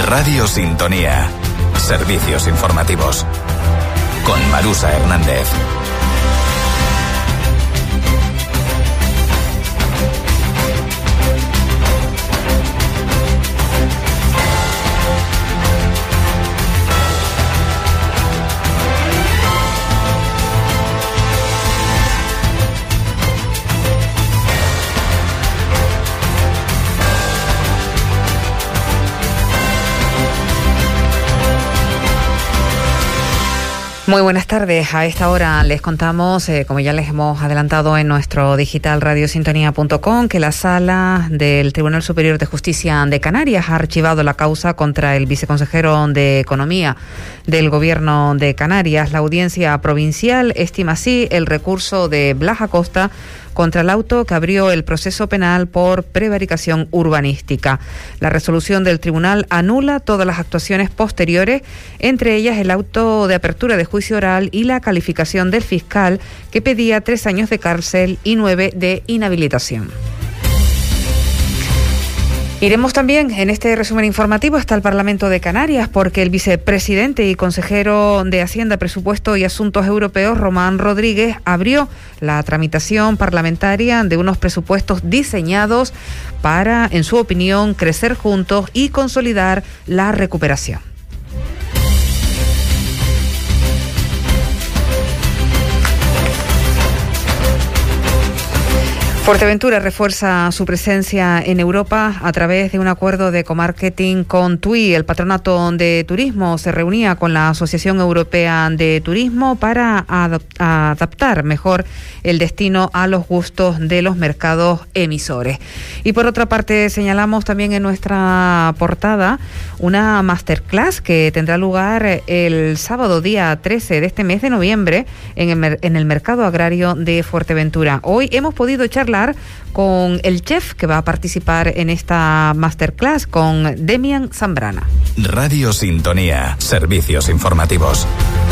Radio Sintonía. Servicios informativos. Con Marusa Hernández. Muy buenas tardes. A esta hora les contamos, como ya les hemos adelantado en nuestro digital radiosintonía.com, que la Sala del Tribunal Superior de Justicia de Canarias ha archivado la causa contra el viceconsejero de Economía del Gobierno de Canarias. La audiencia provincial estima así el recurso de Blas Acosta contra el auto que abrió el proceso penal por prevaricación urbanística. La resolución del tribunal anula todas las actuaciones posteriores, entre ellas el auto de apertura de juicio oral y la calificación del fiscal, que pedía 3 años de cárcel y 9 de inhabilitación. Iremos también en este resumen informativo hasta el Parlamento de Canarias, porque el vicepresidente y consejero de Hacienda, Presupuesto y Asuntos Europeos, Román Rodríguez, abrió la tramitación parlamentaria de unos presupuestos diseñados para, en su opinión, crecer juntos y consolidar la recuperación. Fuerteventura refuerza su presencia en Europa a través de un acuerdo de comarketing con TUI. El Patronato de Turismo se reunía con la Asociación Europea de Turismo para adaptar mejor el destino a los gustos de los mercados emisores. Y por otra parte, señalamos también en nuestra portada una masterclass que tendrá lugar el sábado día 13 de este mes de noviembre en el mercado agrario de Fuerteventura. Hoy hemos podido charlar con el chef que va a participar en esta masterclass, con Demian Zambrana. Radio Sintonía, servicios informativos.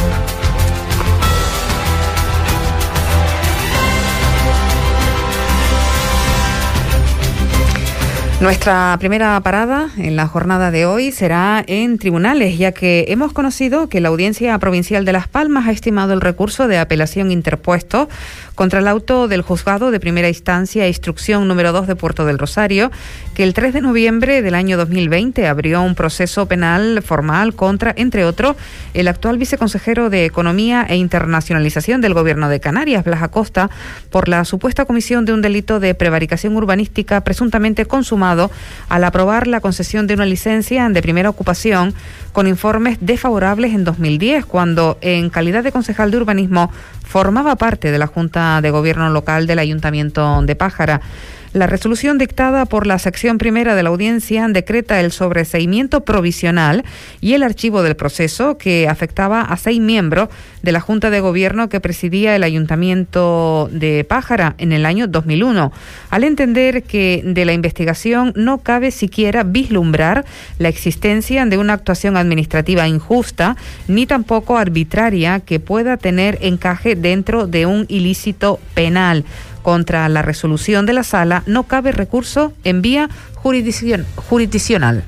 Nuestra primera parada en la jornada de hoy será en tribunales, ya que hemos conocido que la Audiencia Provincial de Las Palmas ha estimado el recurso de apelación interpuesto contra el auto del Juzgado de Primera Instancia e Instrucción número 2 de Puerto del Rosario, que el 3 de noviembre del año 2020 abrió un proceso penal formal contra, entre otros, el actual viceconsejero de Economía e Internacionalización del Gobierno de Canarias, Blas Acosta, por la supuesta comisión de un delito de prevaricación urbanística presuntamente consumado al aprobar la concesión de una licencia de primera ocupación con informes desfavorables en 2010, cuando en calidad de concejal de urbanismo formaba parte de la Junta de Gobierno Local del Ayuntamiento de Pájara. La resolución dictada por la sección primera de la audiencia decreta el sobreseimiento provisional y el archivo del proceso, que afectaba a 6 miembros de la Junta de Gobierno que presidía el Ayuntamiento de Pájara en el año 2001, al entender que de la investigación no cabe siquiera vislumbrar la existencia de una actuación administrativa injusta ni tampoco arbitraria que pueda tener encaje dentro de un ilícito penal. Contra la resolución de la Sala no cabe recurso en vía jurisdiccional.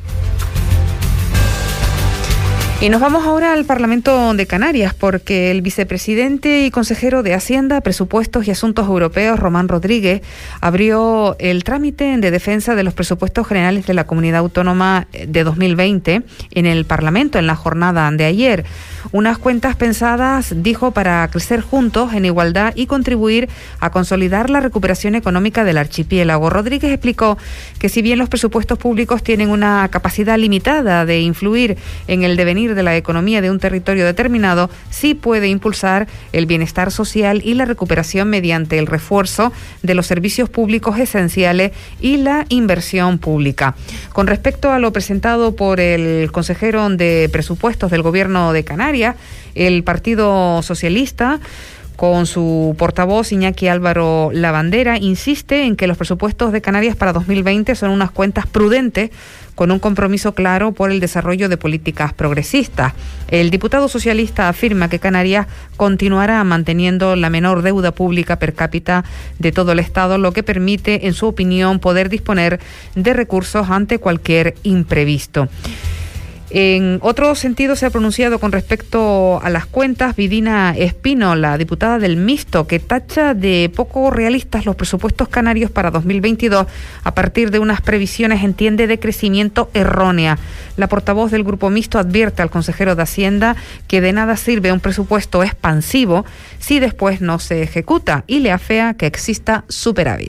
Y nos vamos ahora al Parlamento de Canarias, porque el vicepresidente y consejero de Hacienda, Presupuestos y Asuntos Europeos, Román Rodríguez, abrió el trámite de defensa de los presupuestos generales de la Comunidad Autónoma de 2020 en el Parlamento en la jornada de ayer. Unas cuentas pensadas, dijo, para crecer juntos en igualdad y contribuir a consolidar la recuperación económica del archipiélago. Rodríguez explicó que si bien los presupuestos públicos tienen una capacidad limitada de influir en el devenir de la economía de un territorio determinado, sí puede impulsar el bienestar social y la recuperación mediante el refuerzo de los servicios públicos esenciales y la inversión pública. Con respecto a lo presentado por el consejero de Presupuestos del Gobierno de Canarias, el Partido Socialista, con su portavoz Iñaki Álvaro Lavandera, insiste en que los presupuestos de Canarias para 2020 son unas cuentas prudentes con un compromiso claro por el desarrollo de políticas progresistas. El diputado socialista afirma que Canarias continuará manteniendo la menor deuda pública per cápita de todo el Estado, lo que permite, en su opinión, poder disponer de recursos ante cualquier imprevisto. En otro sentido, se ha pronunciado con respecto a las cuentas Vidina Espino, la diputada del Mixto, que tacha de poco realistas los presupuestos canarios para 2022 a partir de unas previsiones, entiende, de crecimiento errónea. La portavoz del Grupo Mixto advierte al consejero de Hacienda que de nada sirve un presupuesto expansivo si después no se ejecuta, y le afea que exista superávit.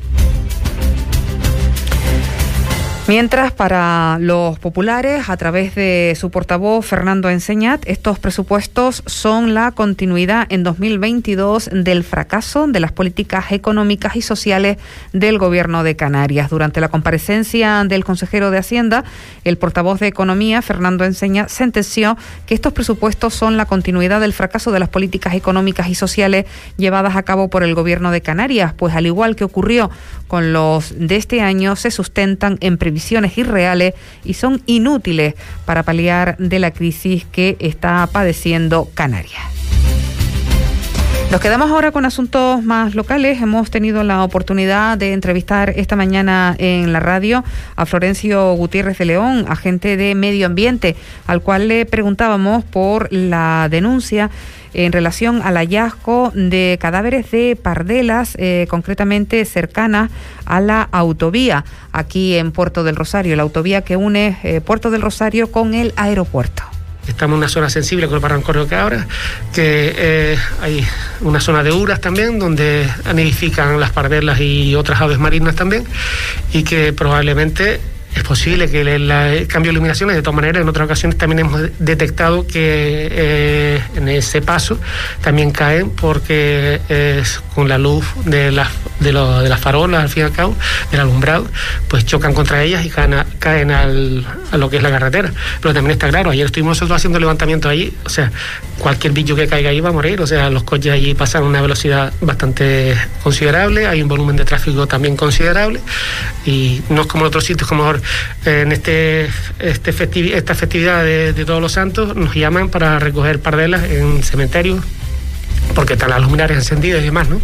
Mientras, para los populares, a través de su portavoz Fernando Enseñat, estos presupuestos son la continuidad en 2022 del fracaso de las políticas económicas y sociales del Gobierno de Canarias. Durante la comparecencia del consejero de Hacienda, el portavoz de Economía, Fernando Enseñat, sentenció que estos presupuestos son la continuidad del fracaso de las políticas económicas y sociales llevadas a cabo por el Gobierno de Canarias, pues al igual que ocurrió con los de este año, se sustentan en previsiones irreales y son inútiles para paliar de la crisis que está padeciendo Canarias. Nos quedamos ahora con asuntos más locales. Hemos tenido la oportunidad de entrevistar esta mañana en la radio a Florencio Gutiérrez de León, agente de Medio Ambiente, al cual le preguntábamos por la denuncia en relación al hallazgo de cadáveres de pardelas, concretamente cercanas a la autovía aquí en Puerto del Rosario, la autovía que une Puerto del Rosario con el aeropuerto. Estamos en una zona sensible con el Barranco de Cabra, que hay una zona de Uras también, donde nidifican las pardelas y otras aves marinas también, y que probablemente es posible que el cambio de iluminaciones, de todas maneras, en otras ocasiones también hemos detectado que en ese paso también caen, porque con la luz de las farolas, al fin y al cabo, del alumbrado, pues chocan contra ellas y caen a lo que es la carretera. Pero también está claro, ayer estuvimos nosotros haciendo levantamiento allí, o sea, cualquier bicho que caiga ahí va a morir, o sea, los coches allí pasan a una velocidad bastante considerable, hay un volumen de tráfico también considerable, y no es como en otros sitios, como en esta festividad de Todos los Santos nos llaman para recoger pardelas en cementerios porque están las luminarias encendidas y demás, ¿no?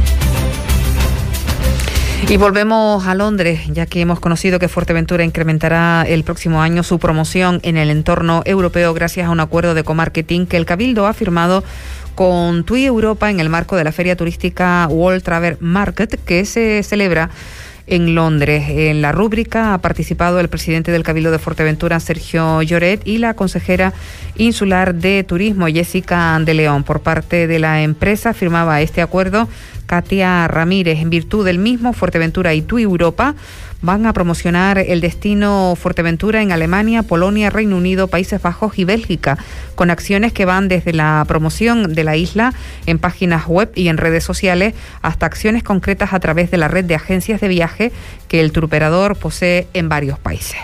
Y volvemos a Londres, ya que hemos conocido que Fuerteventura incrementará el próximo año su promoción en el entorno europeo gracias a un acuerdo de comarketing que el Cabildo ha firmado con TUI Europa en el marco de la feria turística World Travel Market, que se celebra en Londres. En la rúbrica ha participado el presidente del Cabildo de Fuerteventura, Sergio Lloret, y la consejera insular de Turismo, Jessica de León. Por parte de la empresa firmaba este acuerdo Katia Ramírez. En virtud del mismo, Fuerteventura y TUI Europa van a promocionar el destino Fuerteventura en Alemania, Polonia, Reino Unido, Países Bajos y Bélgica, con acciones que van desde la promoción de la isla en páginas web y en redes sociales hasta acciones concretas a través de la red de agencias de viaje que el turoperador posee en varios países.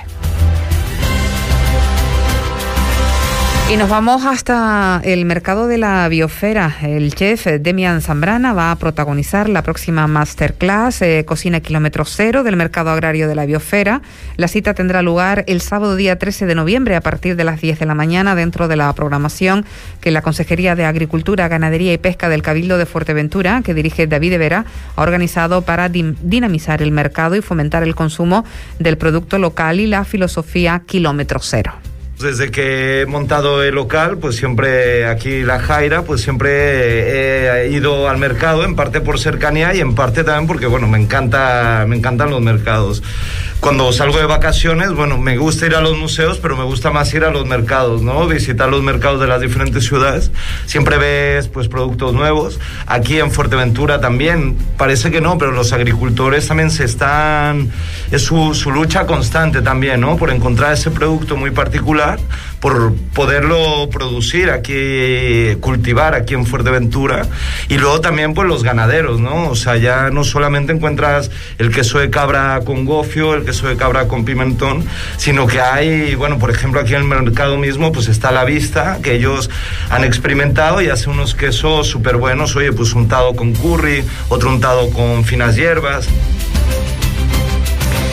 Y nos vamos hasta el mercado de la biosfera. El chef Demian Zambrana va a protagonizar la próxima masterclass Cocina Kilómetro Cero del mercado agrario de la biosfera. La cita tendrá lugar el sábado día 13 de noviembre a partir de las 10 de la mañana dentro de la programación que la Consejería de Agricultura, Ganadería y Pesca del Cabildo de Fuerteventura, que dirige David Vera, ha organizado para dinamizar el mercado y fomentar el consumo del producto local y la filosofía Kilómetro Cero. Desde que he montado el local, pues siempre aquí La Jaira, pues siempre he ido al mercado, en parte por cercanía y en parte también porque, bueno, me encantan los mercados. Cuando salgo de vacaciones, bueno, me gusta ir a los museos, pero me gusta más ir a los mercados, ¿no? Visitar los mercados de las diferentes ciudades. Siempre ves, pues, productos nuevos. Aquí en Fuerteventura también, parece que no, pero los agricultores también es su lucha constante también, ¿no? Por encontrar ese producto muy particular, por poderlo producir aquí, cultivar aquí en Fuerteventura. Y luego también, pues, los ganaderos, ¿no? O sea, ya no solamente encuentras el queso de cabra con gofio, el queso de cabra con pimentón, sino que hay, bueno, por ejemplo, aquí en el mercado mismo, pues está La Vista, que ellos han experimentado y hacen unos quesos súper buenos, oye, pues untado con curry, otro untado con finas hierbas.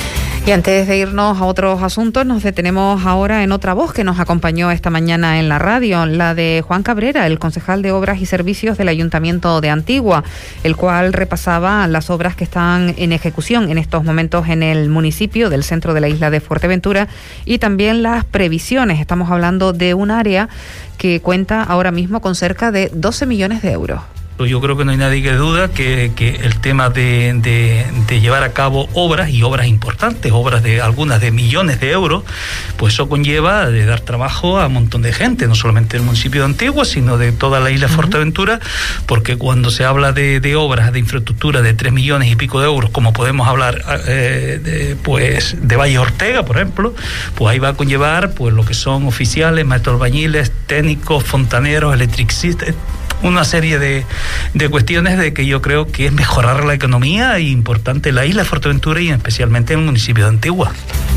Y antes de irnos a otros asuntos, nos detenemos ahora en otra voz que nos acompañó esta mañana en la radio, la de Juan Cabrera, el concejal de Obras y Servicios del Ayuntamiento de Antigua, el cual repasaba las obras que están en ejecución en estos momentos en el municipio del centro de la isla de Fuerteventura y también las previsiones. Estamos hablando de un área que cuenta ahora mismo con cerca de 12 millones de euros. Yo creo que no hay nadie que duda que el tema de llevar a cabo obras y obras importantes, obras de algunas de millones de euros, pues eso conlleva de dar trabajo a un montón de gente, no solamente del municipio de Antigua, sino de toda la isla de Fuerteventura, porque cuando se habla de obras de infraestructura de 3 millones y pico de euros, como podemos hablar de Valle Ortega, por ejemplo, pues ahí va a conllevar pues lo que son oficiales, maestros albañiles, técnicos, fontaneros, electricistas, una serie de cuestiones de que yo creo que es mejorar la economía importante en la isla de Fuerteventura y especialmente en el municipio de Antigua.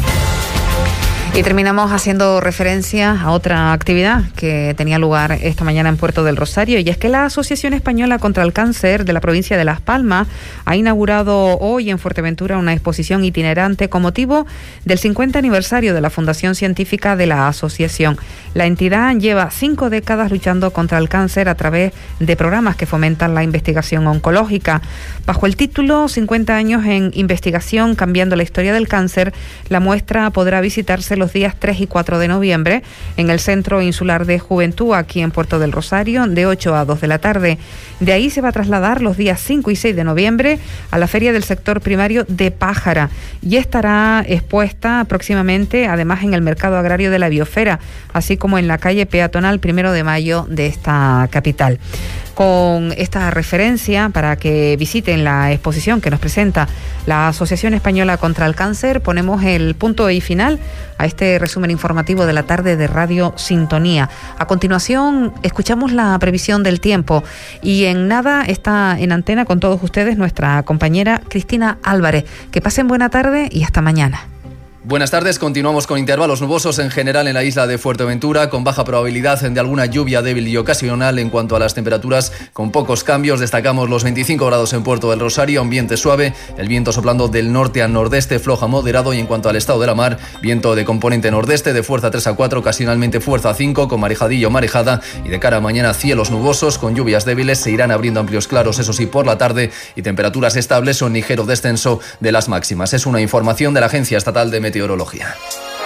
Y terminamos haciendo referencia a otra actividad que tenía lugar esta mañana en Puerto del Rosario, y es que la Asociación Española contra el Cáncer de la provincia de Las Palmas ha inaugurado hoy en Fuerteventura una exposición itinerante con motivo del 50 aniversario de la fundación científica de la asociación. La entidad lleva 5 décadas luchando contra el cáncer a través de programas que fomentan la investigación oncológica. Bajo el título 50 años en investigación cambiando la historia del cáncer, la muestra podrá visitarse los días 3 y 4 de noviembre en el Centro Insular de Juventud, aquí en Puerto del Rosario, de 8 a 2 de la tarde. De ahí se va a trasladar los días 5 y 6 de noviembre a la Feria del Sector Primario de Pájara y estará expuesta próximamente, además, en el Mercado Agrario de la Biosfera, así como en la calle peatonal 1 de Mayo de esta capital. Con esta referencia, para que visiten la exposición que nos presenta la Asociación Española contra el Cáncer, ponemos el punto y final a este resumen informativo de la tarde de Radio Sintonía. A continuación, escuchamos la previsión del tiempo y en nada está en antena con todos ustedes nuestra compañera Cristina Álvarez. Que pasen buena tarde y hasta mañana. Buenas tardes, continuamos con intervalos nubosos en general en la isla de Fuerteventura, con baja probabilidad de alguna lluvia débil y ocasional. En cuanto a las temperaturas, con pocos cambios, destacamos los 25 grados en Puerto del Rosario, ambiente suave, el viento soplando del norte a nordeste, floja moderado, y en cuanto al estado de la mar, viento de componente nordeste de fuerza 3 a 4, ocasionalmente fuerza 5, con marejadillo o marejada, y de cara a mañana cielos nubosos, con lluvias débiles, se irán abriendo amplios claros, eso sí, por la tarde, y temperaturas estables o ligero descenso de las máximas. Es una información de la Agencia Estatal de Meteorología.